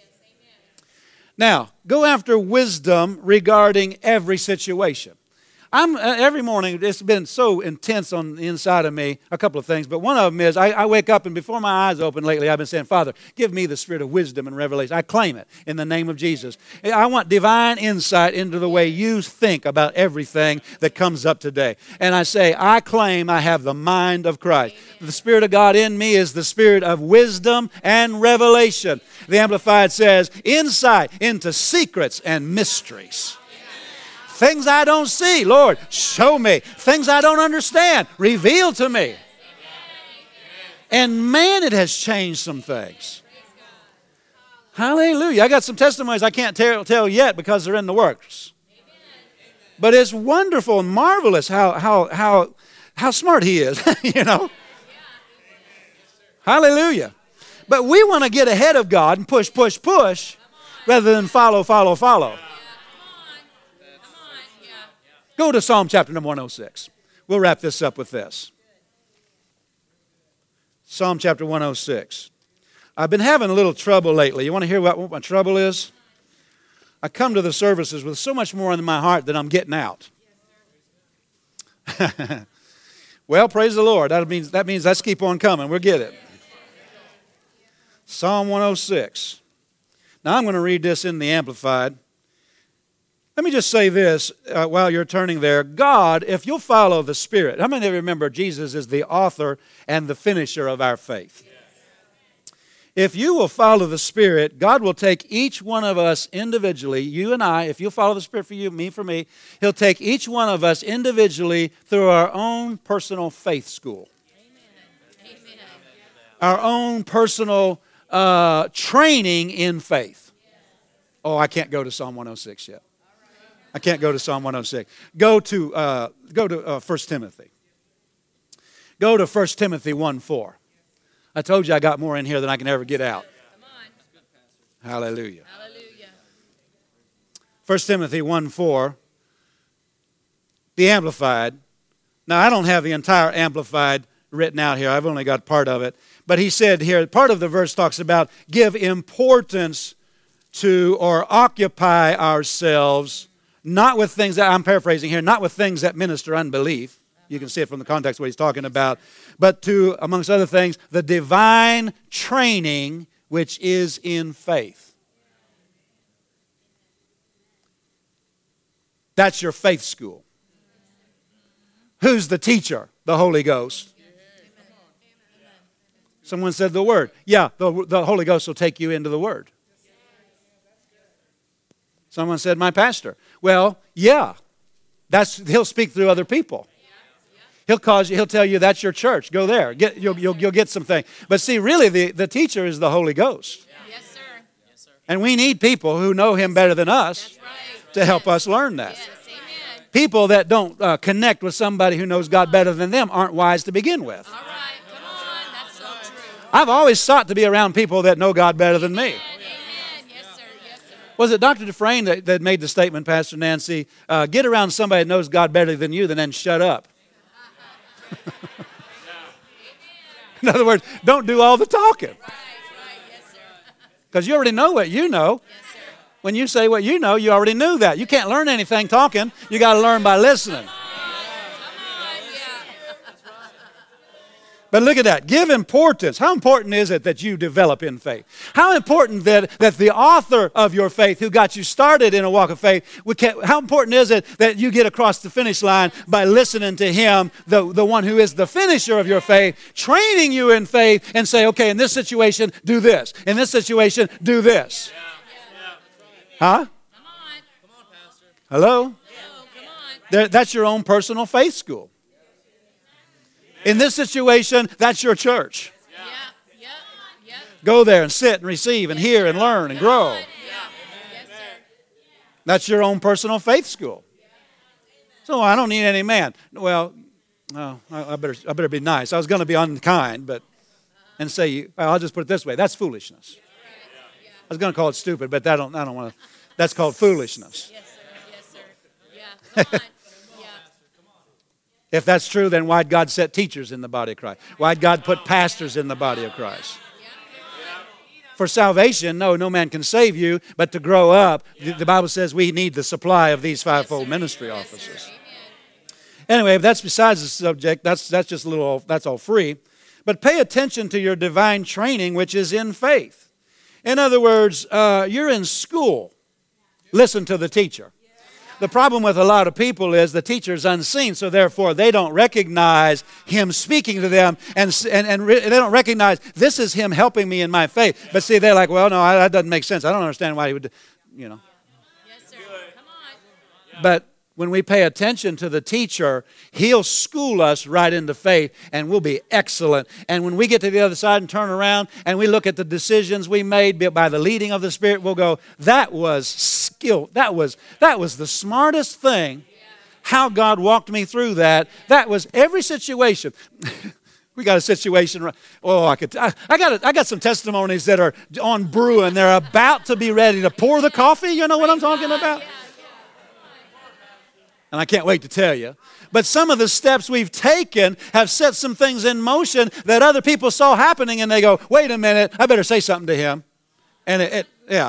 Now, go after wisdom regarding every situation. Every morning, it's been so intense on the inside of me, a couple of things, but one of them is I wake up and before my eyes open lately, I've been saying, Father, give me the spirit of wisdom and revelation. I claim it in the name of Jesus. I want divine insight into the way you think about everything that comes up today. And I say, I claim I have the mind of Christ. Amen. The Spirit of God in me is the spirit of wisdom and revelation. The Amplified says, insight into secrets and mysteries. Things I don't see, Lord, show me. Things I don't understand, reveal to me. And man, it has changed some things. Hallelujah. I got some testimonies I can't tell yet because they're in the works. But it's wonderful and marvelous how smart He is, you know. Hallelujah. But we want to get ahead of God and push rather than follow. Go to Psalm chapter number 106. We'll wrap this up with this. Psalm chapter 106. I've been having a little trouble lately. You want to hear what my trouble is? I come to the services with so much more in my heart than I'm getting out. Well, praise the Lord. That means let's keep on coming. We'll get it. Psalm 106. Now I'm going to read this in the Amplified. Let me just say this while you're turning there. God, if you'll follow the Spirit. How many of you remember Jesus is the author and the finisher of our faith? If you will follow the Spirit, God will take each one of us individually, you and I, if you'll follow the Spirit for you, me for me, He'll take each one of us individually through our own personal faith school. Amen. Our own personal training in faith. Oh, I can't go to Psalm 106 yet. I can't go to Psalm 106. Go to 1 Timothy. Go to 1 Timothy 1:4. I told you I got more in here than I can ever get out. Come on. Hallelujah. Hallelujah. 1 Timothy 1:4. The Amplified. Now, I don't have the entire Amplified written out here. I've only got part of it. But he said here, part of the verse talks about give importance to or occupy ourselves, not with things that, I'm paraphrasing here, not with things that minister unbelief. You can see it from the context of what he's talking about. But to, amongst other things, the divine training which is in faith. That's your faith school. Who's the teacher? The Holy Ghost. Someone said the Word. Yeah, the Holy Ghost will take you into the Word. Someone said, my pastor. Well, yeah, he'll speak through other people. He'll tell you that's your church. Go there. You'll get something. But see, really, the teacher is the Holy Ghost. Yes, sir. Yes, sir. And we need people who know Him better than us to help us learn that. Yes, amen. People that don't connect with somebody who knows God better than them aren't wise to begin with. All right, come on. That's so true. I've always sought to be around people that know God better than me. Amen. Yes, sir. Yes, sir. Was it Dr. Dufresne that made the statement, Pastor Nancy, get around somebody that knows God better than you, then shut up? In other words, don't do all the talking. Right, yes, sir. Because you already know what you know. Yes, sir. When you say what you know, you already knew that. You can't learn anything talking. You got to learn by listening. Come on, yeah. But look at that. Give importance. How important is it that you develop in faith? How important that the author of your faith, who got you started in a walk of faith, how important is it that you get across the finish line by listening to him, the one who is the finisher of your faith, training you in faith and say, okay, in this situation, do this. In this situation, do this. Huh? Come on. Hello? Oh, come on. That's your own personal faith school. In this situation, that's your church. Yeah. Go there and sit and receive and hear and learn and grow. Yeah. Yes, sir. That's your own personal faith school. So I don't need any man. Well, no, I better be nice. I was going to be unkind, and say, I'll just put it this way: that's foolishness. I was going to call it stupid, but I don't want to. That's called foolishness. Yes, sir. Yes, sir. Yeah. Come on. Yeah. If that's true, then why'd God set teachers in the body of Christ? Why'd God put pastors in the body of Christ? For salvation, no man can save you, but to grow up, the Bible says we need the supply of these fivefold ministry offices. Anyway, that's besides the subject. That's just that's all free. But pay attention to your divine training, which is in faith. In other words, you're in school. Listen to the teacher. The problem with a lot of people is the teacher's unseen, so therefore they don't recognize him speaking to them, and they don't recognize this is him helping me in my faith. But see, they're like, well, no, that doesn't make sense. I don't understand why he would, Yes, sir. Come on. But when we pay attention to the teacher, he'll school us right into faith, and we'll be excellent. And when we get to the other side and turn around and we look at the decisions we made by the leading of the Spirit, we'll go, that was skill. That was the smartest thing. How God walked me through that. That was every situation. We got a situation. Oh, I got some testimonies that are on brewing. They're about to be ready to pour the coffee. You know what I'm talking about? And I can't wait to tell you. But some of the steps we've taken have set some things in motion that other people saw happening, and they go, wait a minute, I better say something to him. And it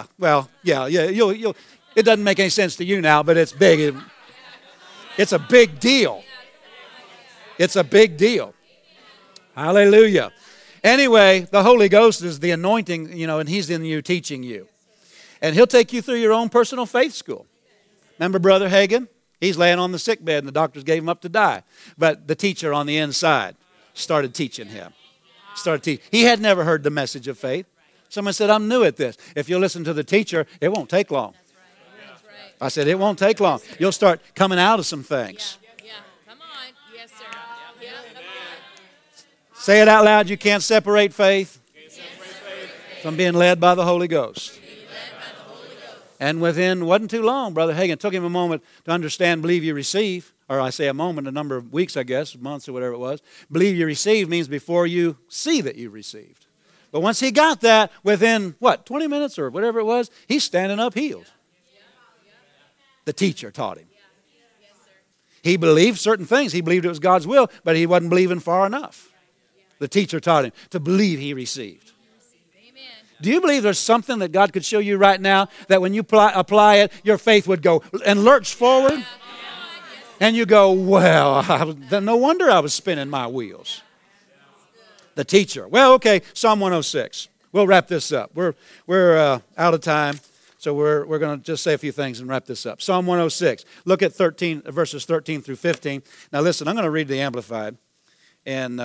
doesn't make any sense to you now, but it's big. It's a big deal. It's a big deal. Hallelujah. Anyway, the Holy Ghost is the anointing, and He's in you, teaching you. And He'll take you through your own personal faith school. Remember Brother Hagin? He's laying on the sick bed and the doctors gave him up to die. But the teacher on the inside started teaching him. He had never heard the message of faith. Someone said, I'm new at this. If you'll listen to the teacher, it won't take long. That's right. I said, it won't take long. You'll start coming out of some things. Yeah. Come on. Yes, sir. Yeah. Come on. Say it out loud. You can't separate faith from being led by the Holy Ghost. And wasn't too long, Brother Hagin. It took him a moment to understand, believe you receive. Or I say a moment, a number of weeks, I guess, months or whatever it was. Believe you receive means before you see that you received. But once he got that, within, 20 minutes or whatever it was, he's standing up healed. The teacher taught him. He believed certain things. He believed it was God's will, but he wasn't believing far enough. The teacher taught him to believe he received. Do you believe there's something that God could show you right now that when you apply it, your faith would go and lurch forward? And you go, well, no wonder I was spinning my wheels. The teacher. Well, okay, Psalm 106. We'll wrap this up. We're out of time. So we're going to just say a few things and wrap this up. Psalm 106. Look at verses 13 through 15. Now listen, I'm going to read the Amplified in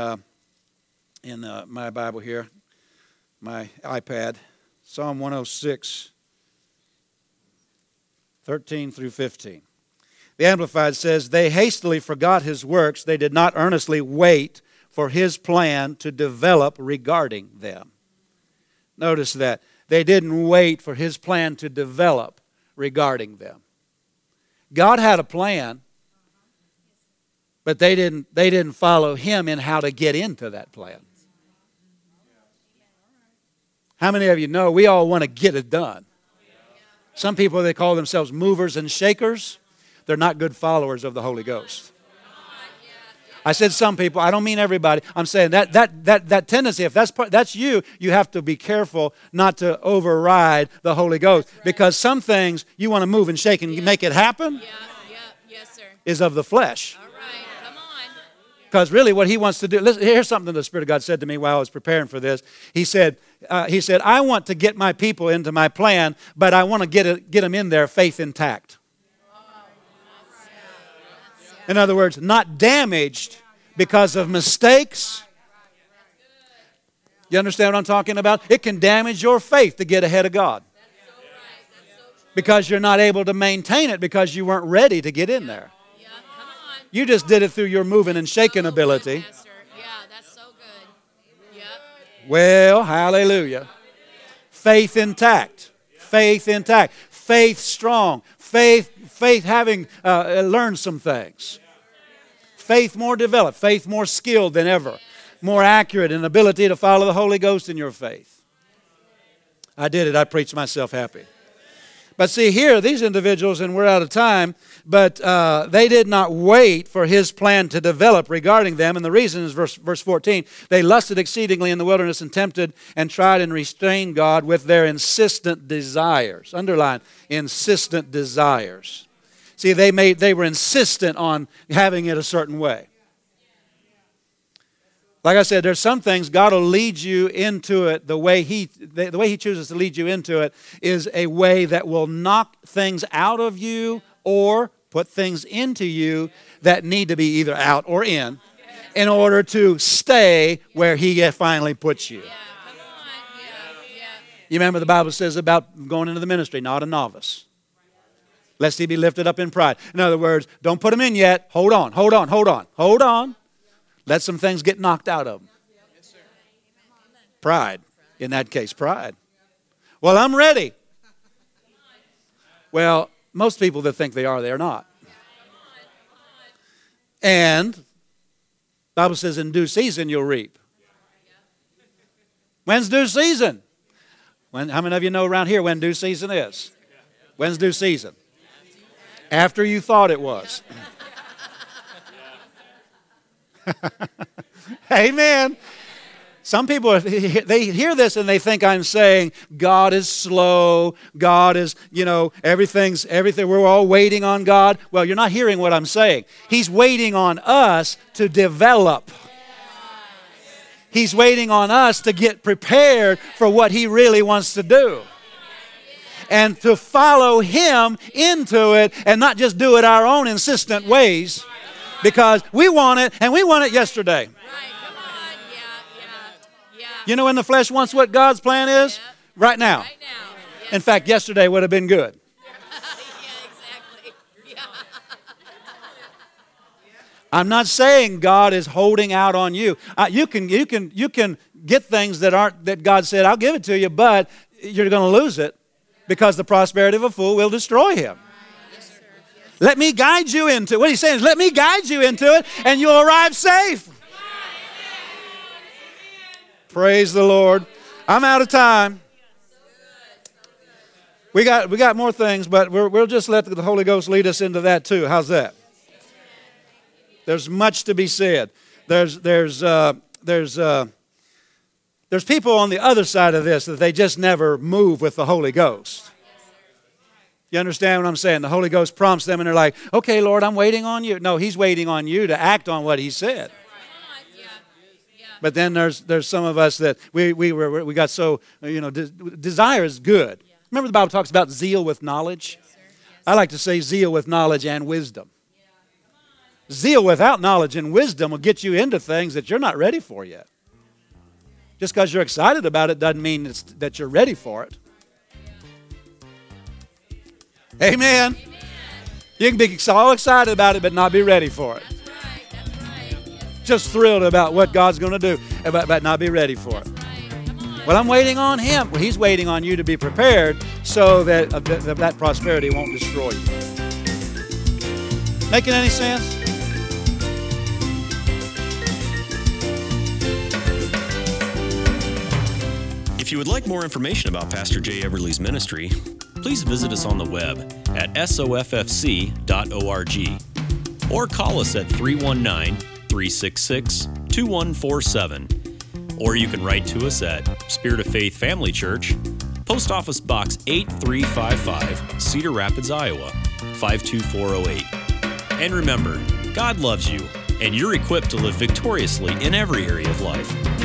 my Bible here, my iPad. Psalm 106, 13 through 15. The Amplified says, they hastily forgot his works. They did not earnestly wait for his plan to develop regarding them. Notice that. They didn't wait for his plan to develop regarding them. God had a plan, but they didn't follow him in how to get into that plan. How many of you know we all want to get it done? Some people, they call themselves movers and shakers. They're not good followers of the Holy Ghost. I said some people, I don't mean everybody. I'm saying that tendency, if that's you, you have to be careful not to override the Holy Ghost. Because some things you want to move and shake and make it happen Yes, sir. is of the flesh. All right, come on. Because really what he wants to do, listen, here's something the Spirit of God said to me while I was preparing for this. He said, I want to get my people into my plan, but I want to get them in there faith intact. In other words, not damaged because of mistakes. You understand what I'm talking about? It can damage your faith to get ahead of God. Because you're not able to maintain it because you weren't ready to get in there. You just did it through your moving and shaking ability. Yeah, that's so good. Yep. Well, hallelujah. Faith intact. Faith intact. Faith strong. Faith having learned some things. Faith more developed. Faith more skilled than ever. More accurate in ability to follow the Holy Ghost in your faith. I did it. I preached myself happy. But see here, these individuals, and we're out of time, but they did not wait for his plan to develop regarding them. And the reason is verse 14. They lusted exceedingly in the wilderness and tempted and tried and restrained God with their insistent desires. Underline, insistent desires. See, they were insistent on having it a certain way. Like I said, there's some things God will lead you into it. The way He chooses to lead you into it is a way that will knock things out of you or put things into you that need to be either out or in order to stay where He finally puts you. You remember the Bible says about going into the ministry, not a novice, lest he be lifted up in pride. In other words, don't put him in yet. Hold on. Let some things get knocked out of them. Pride. In that case, pride. Well, I'm ready. Well, most people that think they are not. And the Bible says in due season you'll reap. When's due season? How many of you know around here when due season is? When's due season? After you thought it was. Amen. Some people, they hear this and they think I'm saying God is slow. God is, everything. We're all waiting on God. Well, you're not hearing what I'm saying. He's waiting on us to develop. He's waiting on us to get prepared for what He really wants to do. And to follow Him into it and not just do it our own insistent ways. Because we want it, and we want it yesterday. Right, come on. Yeah. You know when the flesh wants what God's plan is? Right now. Right now. Yes. In fact, yesterday would have been good. Yeah, exactly. Yeah. I'm not saying God is holding out on you. You can get things that God said, I'll give it to you, but you're going to lose it because the prosperity of a fool will destroy him. Let me guide you into it. What he's saying is, let me guide you into it, and you'll arrive safe. Praise the Lord. I'm out of time. We got more things, but we'll just let the Holy Ghost lead us into that too. How's that? There's much to be said. There's people on the other side of this that they just never move with the Holy Ghost. You understand what I'm saying? The Holy Ghost prompts them and they're like, okay, Lord, I'm waiting on you. No, He's waiting on you to act on what He said. But then there's some of us that we got so, desire is good. Remember the Bible talks about zeal with knowledge? I like to say zeal with knowledge and wisdom. Zeal without knowledge and wisdom will get you into things that you're not ready for yet. Just because you're excited about it doesn't mean that you're ready for it. Amen. You can be all excited about it but not be ready for it. Just thrilled about what God's going to do, but not be ready for it. Well, I'm waiting on Him. Well, He's waiting on you to be prepared so that that prosperity won't destroy you. Making any sense? If you would like more information about Pastor Jay Eberly's ministry, please visit us on the web at soffc.org or call us at 319-366-2147. Or you can write to us at Spirit of Faith Family Church, Post Office Box 8355, Cedar Rapids, Iowa, 52408. And remember, God loves you, and you're equipped to live victoriously in every area of life.